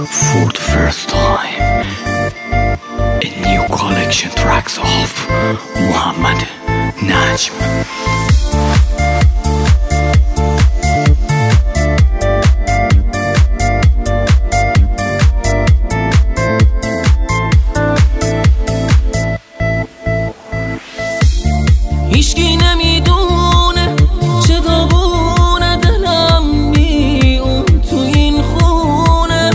For the first time, a new collection tracks of Muhammad Najm. هیچکی نمیدونه چه داغونه دلم میون تو این خونه.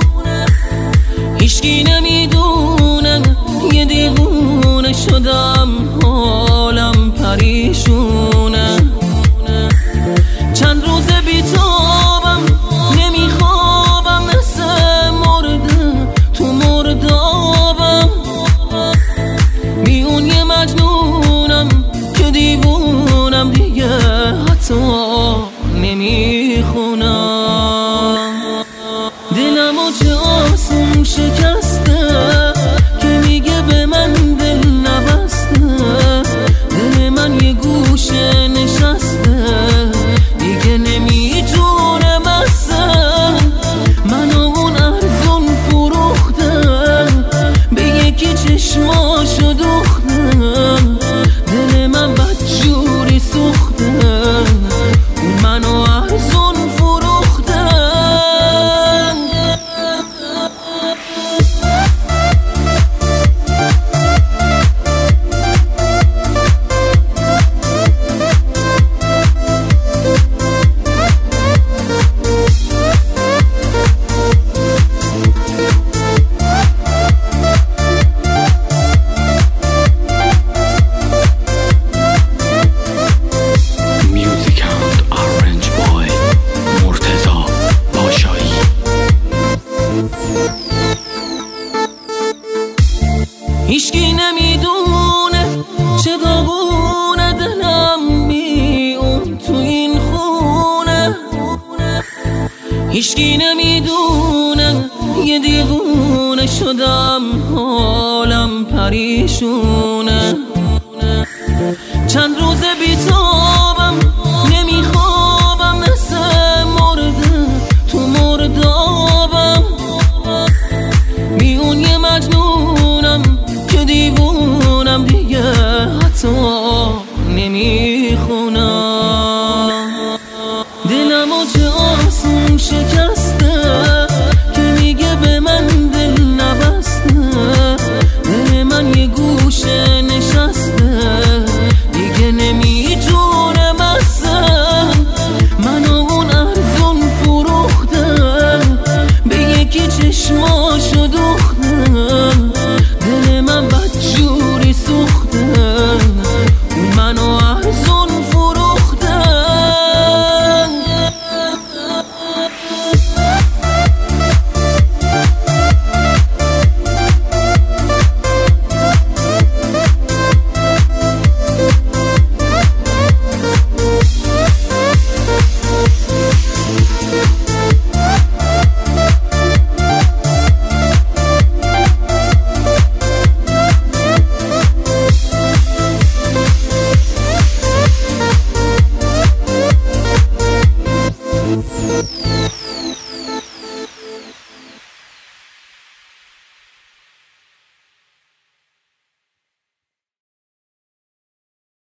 هیچکی نمیدونه یه دیوونه شدم، حالم پریشونه. چند روز بیتابم نمیخوابم، مثل مرده تو مردابم. میون یه مجنونم که دیوونم، دیگه حتی نمیخونم. دلمو چه آسون شکسته که میگه به من دل نبسته. دل من یه گوشه نشسته، دیگه نمیتونه بسته. منو اون ارزون فروخته، به یکی چشماشو دوخته. دل من بدجوری سوخته، اون منو ارزون فروخته. هیچکی نمیدونه چه داغونه دلم میون تو این خونه. هیچکی نمیدونه یه دیوونه شدم، حالم پریشونه. چند روز بی‌تاب